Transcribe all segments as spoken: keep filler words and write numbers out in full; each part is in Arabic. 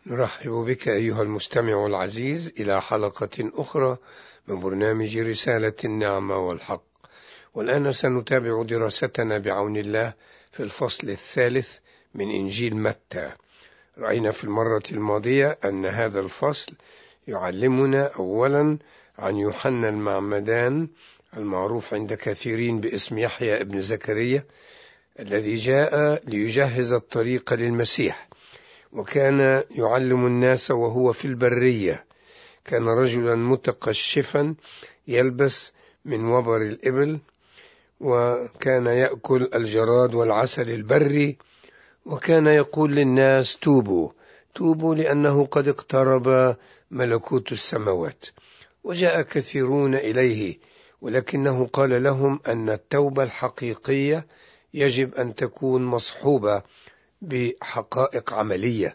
نرحب بك أيها المستمع العزيز إلى حلقة أخرى من برنامج رسالة النعمة والحق. والآن سنتابع دراستنا بعون الله في الفصل الثالث من إنجيل متى. رأينا في المرة الماضية أن هذا الفصل يعلمنا أولا عن يوحنا المعمدان المعروف عند كثيرين باسم يحيى ابن زكريا، الذي جاء ليجهز الطريق للمسيح، وكان يعلم الناس وهو في البرية. كان رجلا متقشفا يلبس من وبر الإبل، وكان يأكل الجراد والعسل البري، وكان يقول للناس توبوا توبوا لأنه قد اقترب ملكوت السماوات. وجاء كثيرون إليه، ولكنه قال لهم أن التوبة الحقيقية يجب أن تكون مصحوبة بحقائق عملية،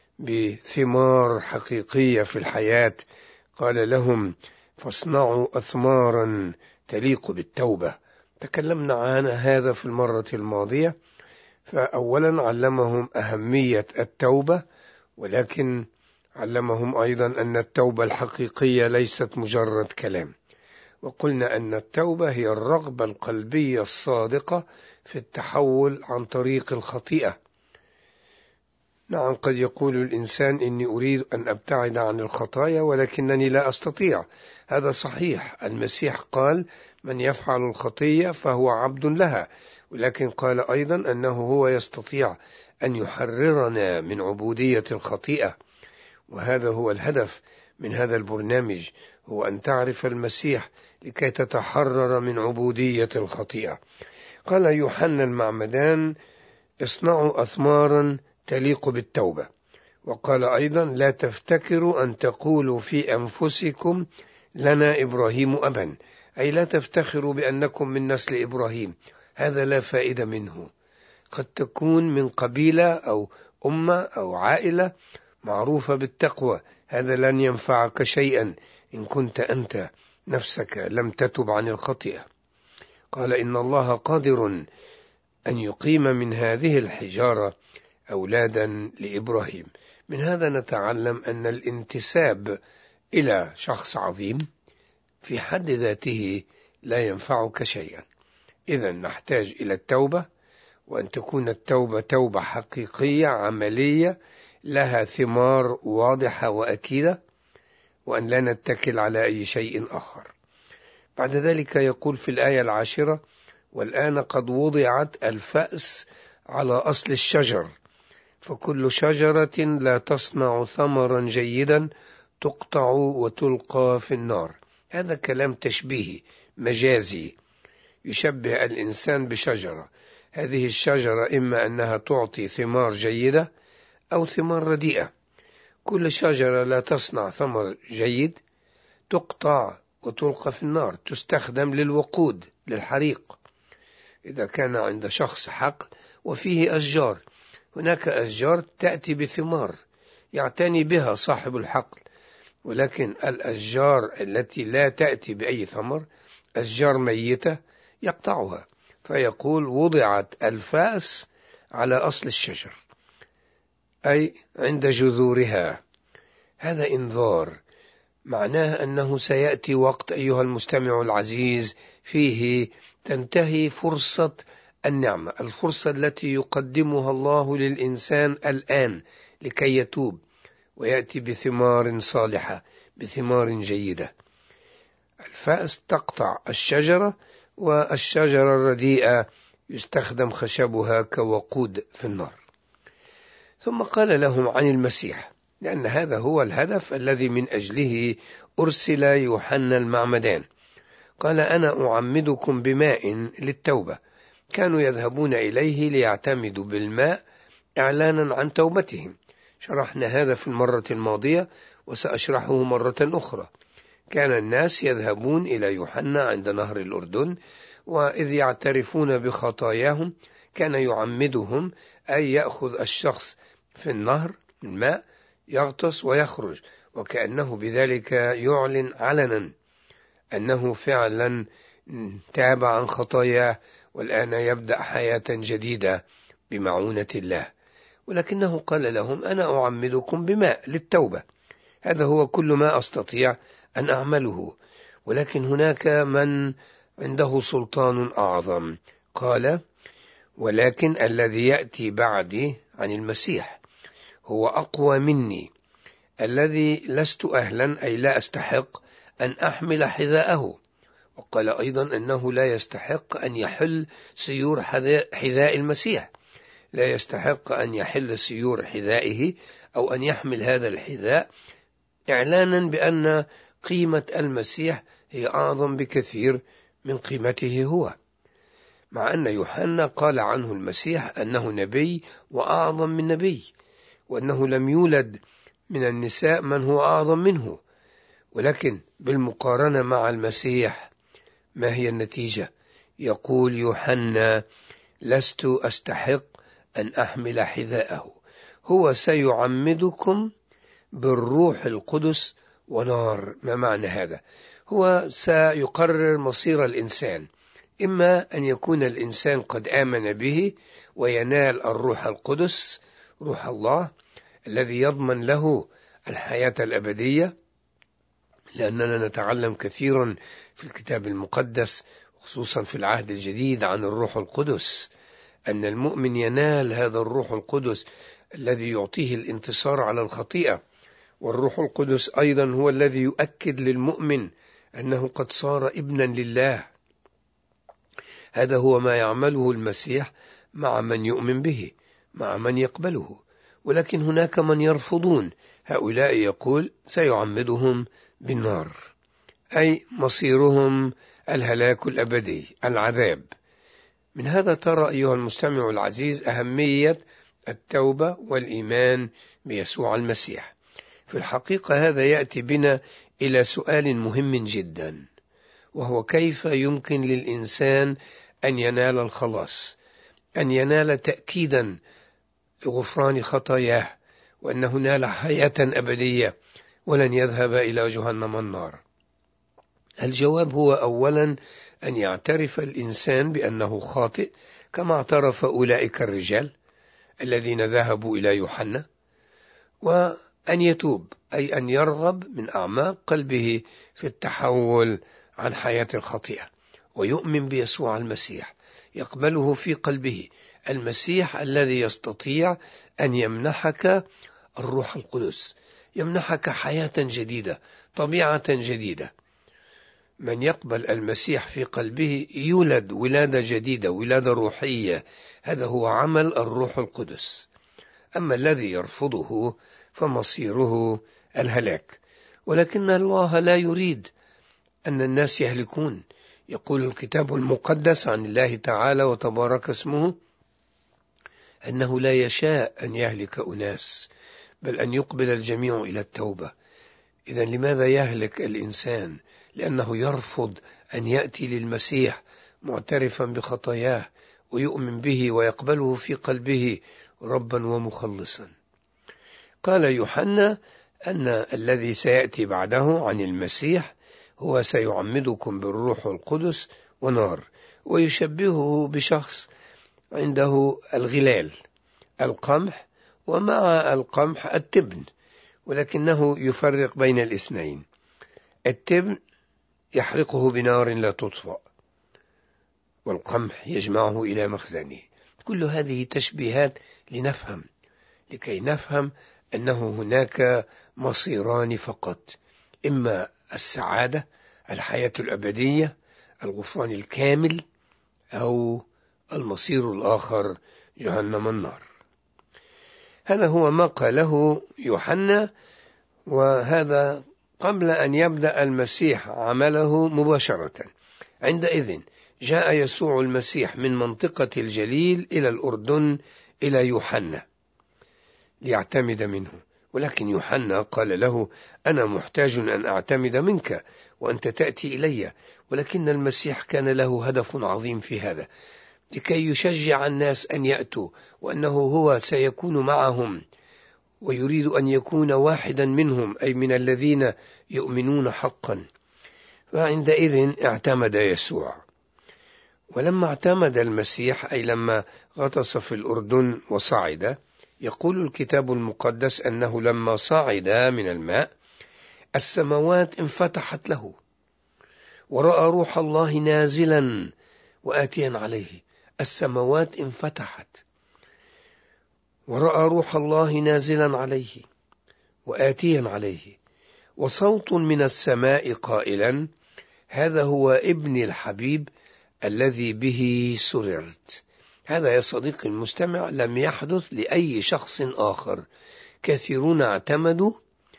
بثمار حقيقية في الحياة. قال لهم فاصنعوا أثمارا تليق بالتوبة. تكلمنا عن هذا في المرة الماضية. فأولا علمهم أهمية التوبة، ولكن علمهم أيضا أن التوبة الحقيقية ليست مجرد كلام. وقلنا أن التوبة هي الرغبة القلبية الصادقة في التحول عن طريق الخطيئة. نعم، قد يقول الإنسان إني أريد أن أبتعد عن الخطايا ولكنني لا أستطيع. هذا صحيح، المسيح قال من يفعل الخطية فهو عبد لها، ولكن قال أيضا أنه هو يستطيع أن يحررنا من عبودية الخطيئة. وهذا هو الهدف من هذا البرنامج، هو أن تعرف المسيح لكي تتحرر من عبودية الخطيئة. قال يوحنا المعمدان اصنعوا أثمارا تليق بالتوبة. وقال أيضا لا تفتكروا أن تقولوا في أنفسكم لنا إبراهيم أبا، أي لا تفتخروا بأنكم من نسل إبراهيم، هذا لا فائدة منه. قد تكون من قبيلة أو أمة أو عائلة معروفة بالتقوى، هذا لن ينفعك شيئا إن كنت أنت نفسك لم تتب عن الخطيئة. قال إن الله قادر أن يقيم من هذه الحجارة أولادا لإبراهيم. من هذا نتعلم أن الانتساب إلى شخص عظيم في حد ذاته لا ينفعك شيئا. إذا نحتاج إلى التوبة، وأن تكون التوبة توبة حقيقية عملية لها ثمار واضحة وأكيدة، وأن لا نتكل على أي شيء آخر. بعد ذلك يقول في الآية العاشرة والآن قد وضعت الفأس على أصل الشجر، فكل شجرة لا تصنع ثمرا جيدا تقطع وتلقى في النار. هذا كلام تشبيهي مجازي، يشبه الإنسان بشجرة. هذه الشجرة إما أنها تعطي ثمار جيدة أو ثمار رديئة. كل شجرة لا تصنع ثمر جيد تقطع وتلقى في النار، تستخدم للوقود للحريق. إذا كان عند شخص حقل وفيه أشجار، هناك أشجار تأتي بثمار يعتني بها صاحب الحقل، ولكن الأشجار التي لا تأتي بأي ثمر أشجار ميتة يقطعها. فيقول وضعت الفأس على أصل الشجر، أي عند جذورها. هذا إنذار، معناه أنه سيأتي وقت أيها المستمع العزيز فيه تنتهي فرصة النعمة، الفرصة التي يقدمها الله للإنسان الآن لكي يتوب ويأتي بثمار صالحة، بثمار جيدة. الفأس تقطع الشجرة، والشجرة الرديئة يستخدم خشبها كوقود في النار. ثم قال لهم عن المسيح، لأن هذا هو الهدف الذي من أجله أرسل يوحنا المعمدان. قال أنا أعمدكم بماء للتوبة. كانوا يذهبون إليه ليعتمدوا بالماء إعلانا عن توبتهم. شرحنا هذا في المرة الماضية وسأشرحه مرة أخرى. كان الناس يذهبون إلى يوحنا عند نهر الأردن، وإذ يعترفون بخطاياهم كان يعمدهم، أي يأخذ الشخص في النهر الماء يغطس ويخرج، وكأنه بذلك يعلن علنا أنه فعلا تاب عن خطاياه والآن يبدأ حياة جديدة بمعونة الله. ولكنه قال لهم: أنا أعمدكم بماء للتوبة، هذا هو كل ما أستطيع أن أعمله، ولكن هناك من عنده سلطان أعظم. قال: ولكن الذي يأتي بعدي عن المسيح هو أقوى مني، الذي لست أهلا، أي لا أستحق أن أحمل حذاءه. وقال أيضا أنه لا يستحق أن يحل سيور حذاء المسيح، لا يستحق أن يحل سيور حذائه أو أن يحمل هذا الحذاء، إعلانا بأن قيمة المسيح هي أعظم بكثير من قيمته هو، مع أن يوحنا قال عنه المسيح أنه نبي وأعظم من نبي، وأنه لم يولد من النساء من هو أعظم منه. ولكن بالمقارنة مع المسيح ما هي النتيجة؟ يقول يوحنا: لست أستحق أن أحمل حذاءه، هو سيعمدكم بالروح القدس ونار. ما معنى هذا؟ هو سيقرر مصير الإنسان، إما أن يكون الإنسان قد آمن به وينال الروح القدس، روح الله الذي يضمن له الحياة الأبدية، لأننا نتعلم كثيرا في الكتاب المقدس خصوصا في العهد الجديد عن الروح القدس، أن المؤمن ينال هذا الروح القدس الذي يعطيه الانتصار على الخطيئة. والروح القدس أيضا هو الذي يؤكد للمؤمن أنه قد صار ابنا لله. هذا هو ما يعمله المسيح مع من يؤمن به، مع من يقبله. ولكن هناك من يرفضون، هؤلاء يقول سيعمدهم بالنار، أي مصيرهم الهلاك الأبدي، العذاب. من هذا ترى أيها المستمع العزيز أهمية التوبة والإيمان بيسوع المسيح. في الحقيقة هذا يأتي بنا إلى سؤال مهم جدا، وهو كيف يمكن للإنسان أن ينال الخلاص، أن ينال تأكيدا لغفران خطاياه، وأنه نال حياة أبدية ولن يذهب إلى جهنم النار. الجواب هو أولا أن يعترف الإنسان بأنه خاطئ كما اعترف أولئك الرجال الذين ذهبوا إلى يوحنا، وأن يتوب، أي أن يرغب من أعماق قلبه في التحول عن حياة الخطيئة ويؤمن بيسوع المسيح، يقبله في قلبه، المسيح الذي يستطيع أن يمنحك الروح القدس، يمنحك حياة جديدة، طبيعة جديدة. من يقبل المسيح في قلبه يولد ولادة جديدة، ولادة روحية، هذا هو عمل الروح القدس. أما الذي يرفضه فمصيره الهلاك. ولكن الله لا يريد أن الناس يهلكون. يقول الكتاب المقدس عن الله تعالى وتبارك اسمه أنه لا يشاء أن يهلك أناس، بل أن يقبل الجميع إلى التوبة. إذن لماذا يهلك الإنسان؟ لأنه يرفض أن يأتي للمسيح معترفا بخطاياه ويؤمن به ويقبله في قلبه ربا ومخلصا. قال يوحنا أن الذي سيأتي بعده عن المسيح هو سيعمدكم بالروح القدس ونار، ويشبهه بشخص عنده الغلال، القمح، ومع القمح التبن، ولكنه يفرق بين الاثنين. التبن يحرقه بنار لا تطفأ، والقمح يجمعه إلى مخزنه. كل هذه تشبيهات لنفهم لكي نفهم أنه هناك مصيران فقط، إما السعادة، الحياة الأبدية، الغفران الكامل، أو المصير الآخر جهنم النار. هذا هو ما قاله يوحنا، وهذا قبل أن يبدأ المسيح عمله مباشرة. عندئذ جاء يسوع المسيح من منطقة الجليل إلى الأردن إلى يوحنا ليعتمد منه، ولكن يوحنا قال له: أنا محتاج أن أعتمد منك وأنت تأتي إلي. ولكن المسيح كان له هدف عظيم في هذا، لكي يشجع الناس أن يأتوا، وأنه هو سيكون معهم، ويريد أن يكون واحدا منهم، أي من الذين يؤمنون حقا. فعندئذ اعتمد يسوع. ولما اعتمد المسيح، أي لما غطس في الأردن وصعد، يقول الكتاب المقدس أنه لما صعد من الماء السماوات انفتحت له، ورأى روح الله نازلا وآتيا عليه. السماوات انفتحت ورأى روح الله نازلا عليه وآتيا عليه، وصوت من السماء قائلا: هذا هو ابن الحبيب الذي به سررت. هذا يا صديقي المستمع لم يحدث لأي شخص آخر. كثيرون اعتمدوا،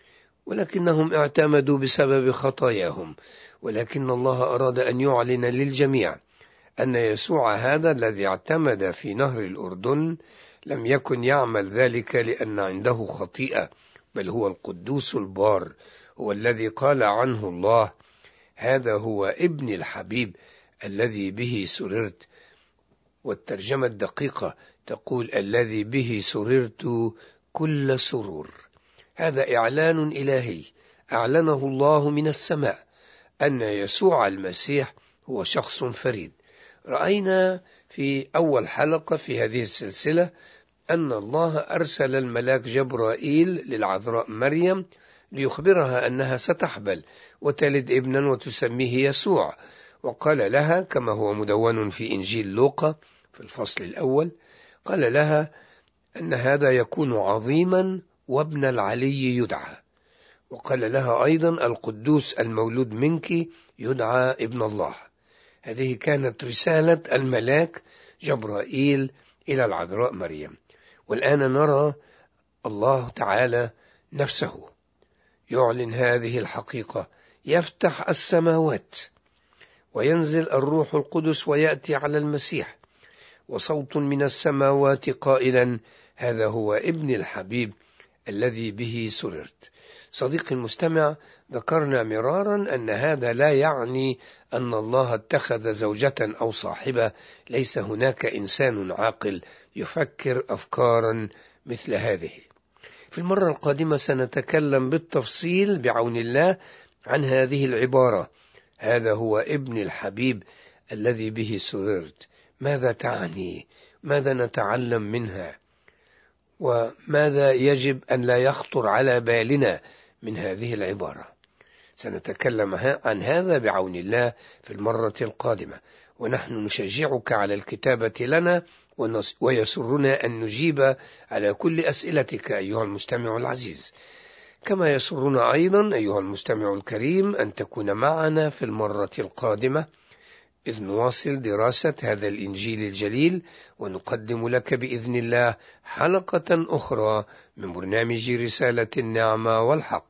ولكنهم اعتمدوا بسبب خطاياهم، ولكن الله أراد أن يعلن للجميع أن يسوع هذا الذي اعتمد في نهر الأردن لم يكن يعمل ذلك لأن عنده خطيئة، بل هو القدوس البار، هو الذي قال عنه الله: هذا هو ابن الحبيب الذي به سررت. والترجمة الدقيقة تقول: الذي به سررت كل سرور. هذا إعلان إلهي أعلنه الله من السماء أن يسوع المسيح هو شخص فريد. رأينا في أول حلقة في هذه السلسلة أن الله أرسل الملاك جبرائيل للعذراء مريم ليخبرها أنها ستحبل وتلد ابنا وتسميه يسوع، وقال لها كما هو مدون في إنجيل لوقا في الفصل الأول، قال لها أن هذا يكون عظيما وابن العلي يدعى، وقال لها أيضا: القدوس المولود منك يدعى ابن الله. هذه كانت رسالة الملاك جبرائيل إلى العذراء مريم. والآن نرى الله تعالى نفسه يعلن هذه الحقيقة، يفتح السماوات وينزل الروح القدس ويأتي على المسيح، وصوت من السماوات قائلا: هذا هو ابن الحبيب الذي به سررت. صديقي المستمع، ذكرنا مرارا أن هذا لا يعني أن الله اتخذ زوجة أو صاحبة. ليس هناك إنسان عاقل يفكر أفكارا مثل هذه. في المرة القادمة سنتكلم بالتفصيل بعون الله عن هذه العبارة: هذا هو ابن الحبيب الذي به سررت. ماذا تعني؟ ماذا نتعلم منها؟ وماذا يجب أن لا يخطر على بالنا من هذه العبارة؟ سنتكلم عن هذا بعون الله في المرة القادمة، ونحن نشجعك على الكتابة لنا، ويسرنا أن نجيب على كل أسئلتك أيها المستمع العزيز. كما يسرنا أيضا أيها المستمع الكريم أن تكون معنا في المرة القادمة إذ نواصل دراسة هذا الإنجيل الجليل، ونقدم لك بإذن الله حلقة أخرى من برنامج رسالة النعمة والحق.